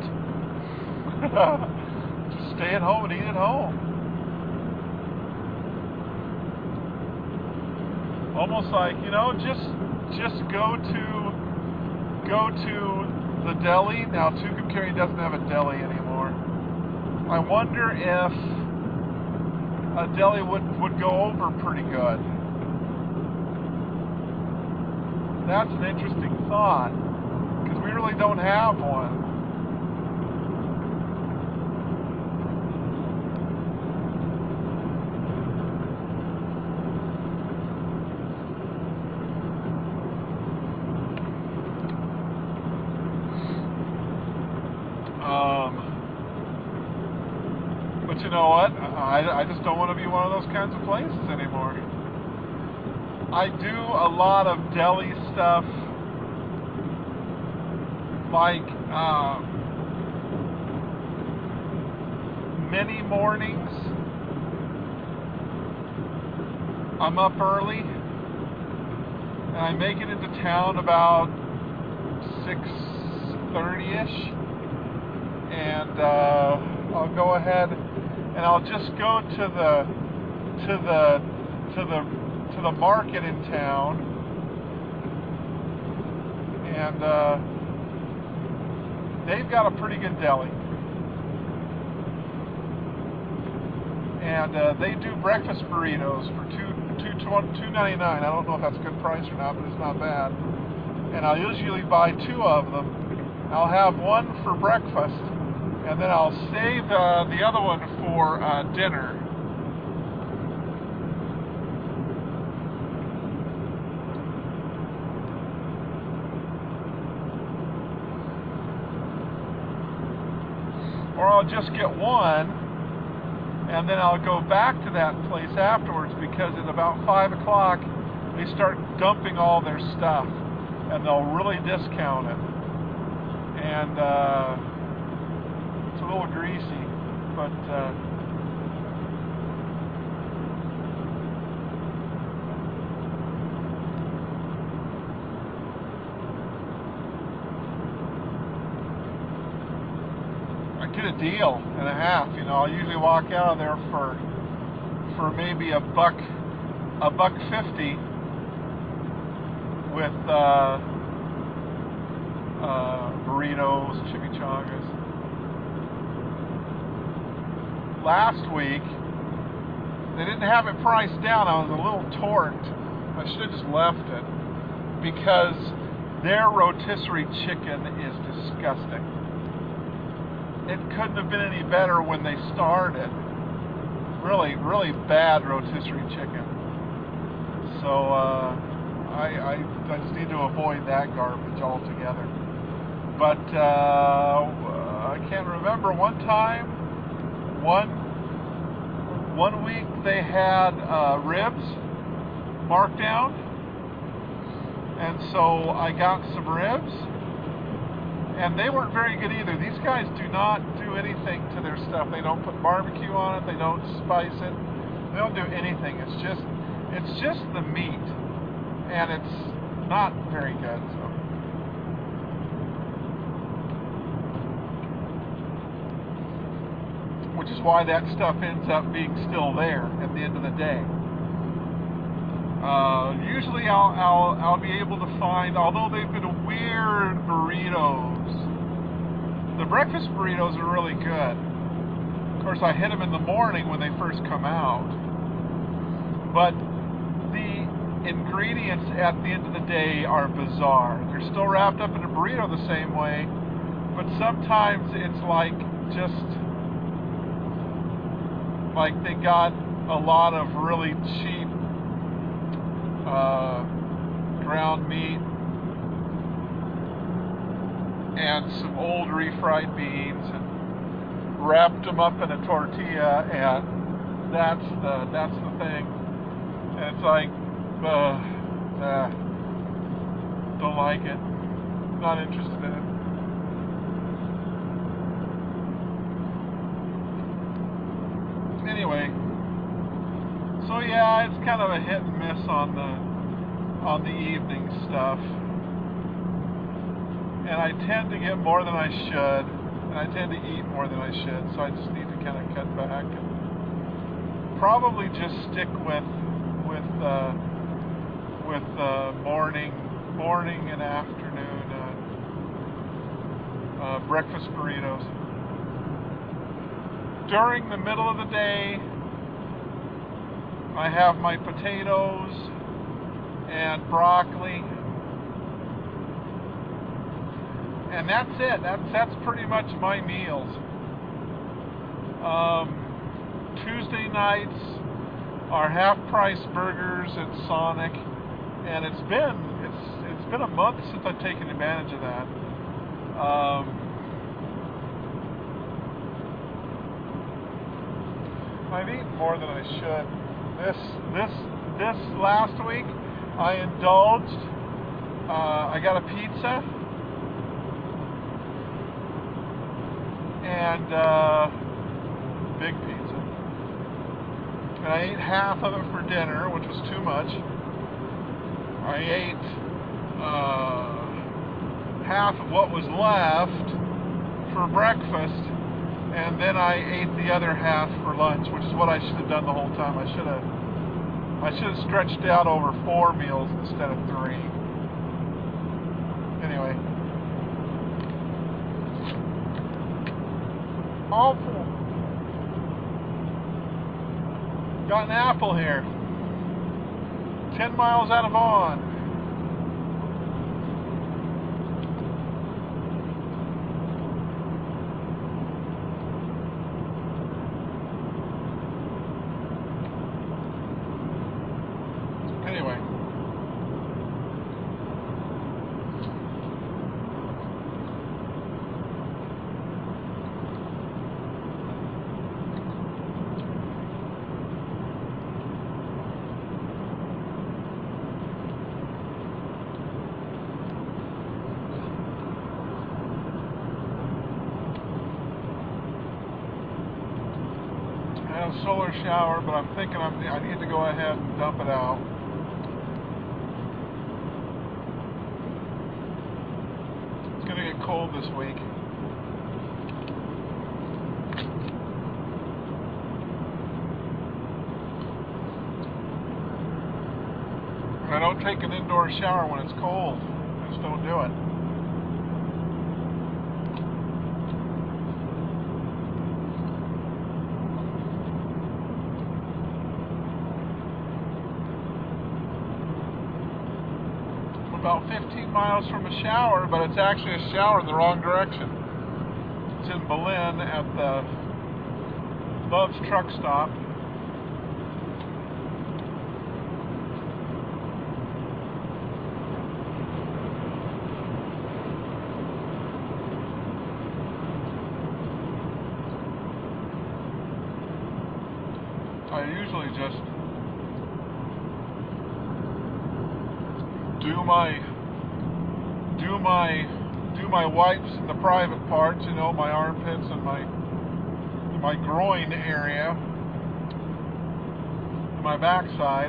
Just stay at home and eat at home. Almost like, just go to the deli. Now, Tucumcari doesn't have a deli anymore. I wonder if a deli would go over pretty good. That's an interesting thought, because we really don't have one. But you know what? I just don't want to be one of those kinds of places anymore. I do a lot of deli stuff, like many mornings. I'm up early, and I make it into town about 6:30ish, and I'll go ahead and I'll just go to the market in town, and they've got a pretty good deli, and they do breakfast burritos for $2.99. I don't know if that's a good price or not, but it's not bad. And I'll usually buy 2 of them. I'll have one for breakfast, and then I'll save the other one for dinner. Or I'll just get one, and then I'll go back to that place afterwards, because at about 5 o'clock they start dumping all their stuff, and they'll really discount it. And it's a little greasy, but I get a deal and a half. I'll usually walk out of there for maybe $1.50 with burritos, chimichangas. Last week, they didn't have it priced down. I was a little torqued. I should have just left it, because their rotisserie chicken is disgusting. It couldn't have been any better when they started. Really, really bad rotisserie chicken. So I just need to avoid that garbage altogether. But I can't remember. One time, one week they had ribs marked down, and so I got some ribs, and they weren't very good either. These guys do not do anything to their stuff. They don't put barbecue on it. They don't spice it. They don't do anything. It's just the meat, and it's not very good. So. Which is why that stuff ends up being still there at the end of the day. Usually I'll be able to find, although they've been weird burritos. The breakfast burritos are really good. Of course, I hit them in the morning when they first come out. But the ingredients at the end of the day are bizarre. They're still wrapped up in a burrito the same way, but sometimes it's like just like they got a lot of really cheap ground meat and some old refried beans and wrapped them up in a tortilla, and that's the thing. And it's like, don't like it. Not interested in it. Anyway, so yeah, it's kind of a hit and miss on the evening stuff. And I tend to get more than I should, and I tend to eat more than I should, so I just need to kind of cut back and probably just stick with morning and afternoon breakfast burritos. During the middle of the day, I have my potatoes and broccoli, and that's it. That's pretty much my meals. Tuesday nights are half-price burgers at Sonic, and it's been a month since I've taken advantage of that. I've eaten more than I should. This last week, I indulged. I got a pizza and big pizza, and I ate half of it for dinner, which was too much. I ate half of what was left for breakfast, and then I ate the other half for lunch, which is what I should have done the whole time. I should have stretched out over 4 meals instead of 3. Anyway, awful. Got an apple here. 10 miles out of Vaughn. Anyway. I had a solar shower, but I'm thinking I need to go ahead and dump it out. It's going to get cold this week. I don't take an indoor shower when it's cold. I just don't do it. About 15 miles from a shower, but it's actually a shower in the wrong direction. It's in Berlin at the Love's truck stop. I usually just do my wipes in the private parts, you know, my armpits and my groin area, my backside.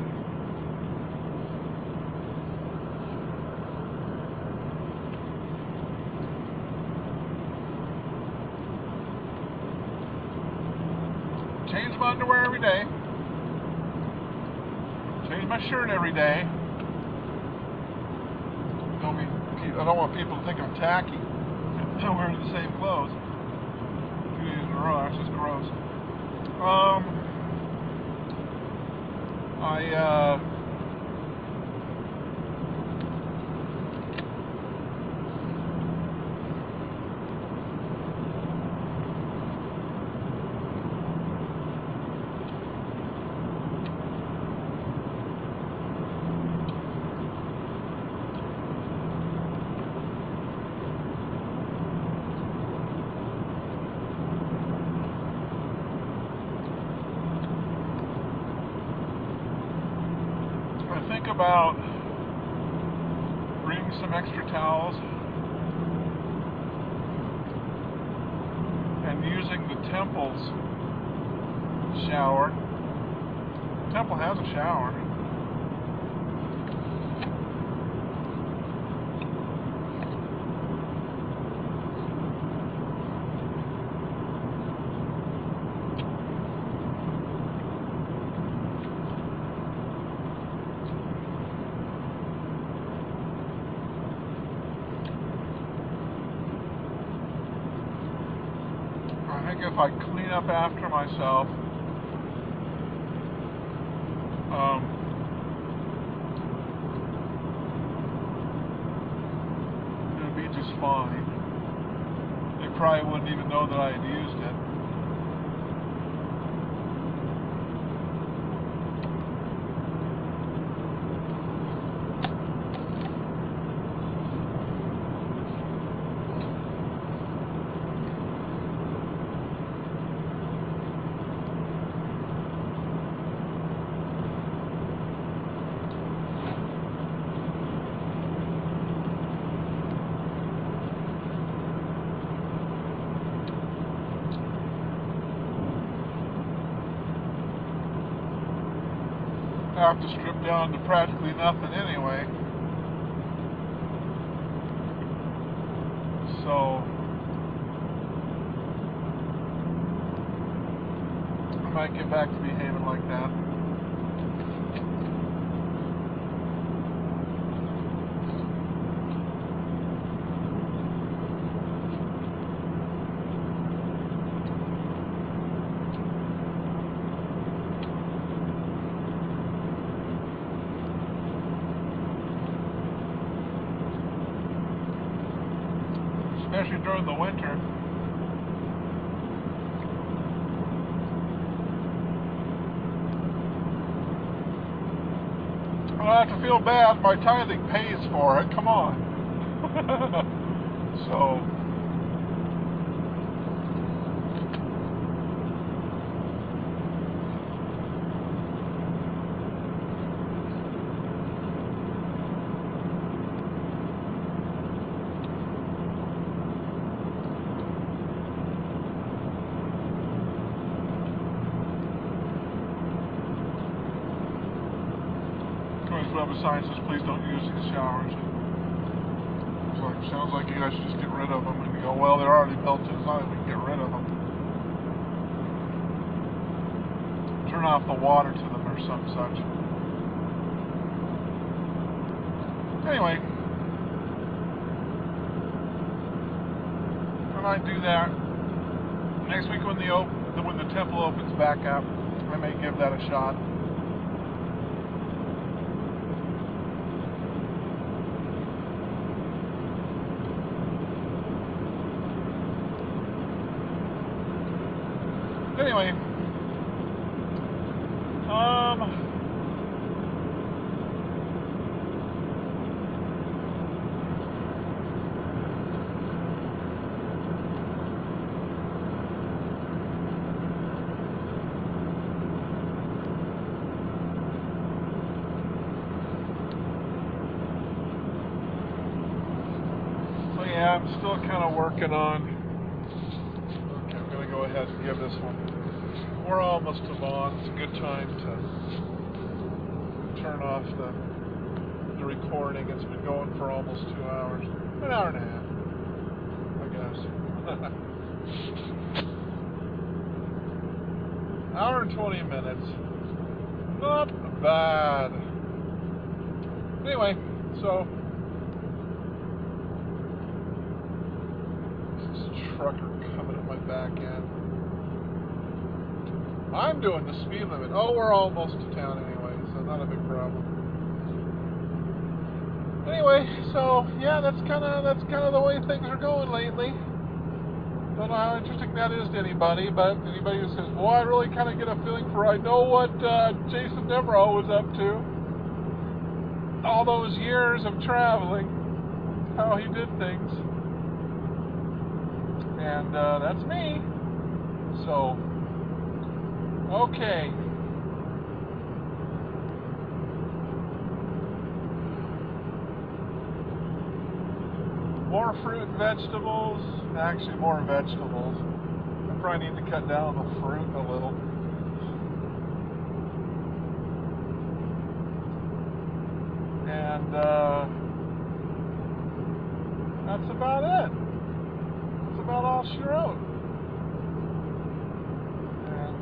Change my underwear every day. Change my shirt every day. I don't want people to think I'm tacky. I'm wearing the same clothes 2 days in a row. That's just gross. Think about bringing some extra towels and using the Temple's shower. Temple has a shower. I think if I clean up after myself, it'll be just fine. They probably wouldn't even know that I had used it. I have to strip down to practically nothing anyway. So I might get back to behaving like that. Especially during the winter. I don't have to feel bad. My tithing pays for it. Come on. So. Web sign says please don't use these showers. Sounds like you guys should just get rid of them. And you go, well, they're already built in. It's not that we can get rid of them. Turn off the water to them or some such. Anyway, I might do that. Next week when the temple opens back up, I may give that a shot. Anyway, so yeah, I'm still kind of working on. Okay, I'm gonna go ahead and give this one. We're almost to Vaughn. It's a good time to turn off the recording. It's been going for almost 2 hours. An hour and a half, I guess. Hour and 20 minutes. Not bad. Anyway, so this trucker coming at my back end. I'm doing the speed limit. Oh, we're almost to town anyway, so not a big problem. Anyway, so yeah, that's kind of the way things are going lately. Don't know how interesting that is to anybody, but anybody who says, "Well, I really kind of get a feeling for I know what Jason Devereaux was up to all those years of traveling, how he did things," and that's me. So, okay. More fruit and vegetables. Actually, more vegetables. I probably need to cut down on the fruit a little. And that's about it. That's about all she wrote.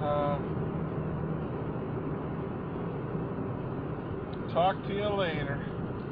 And talk to you later.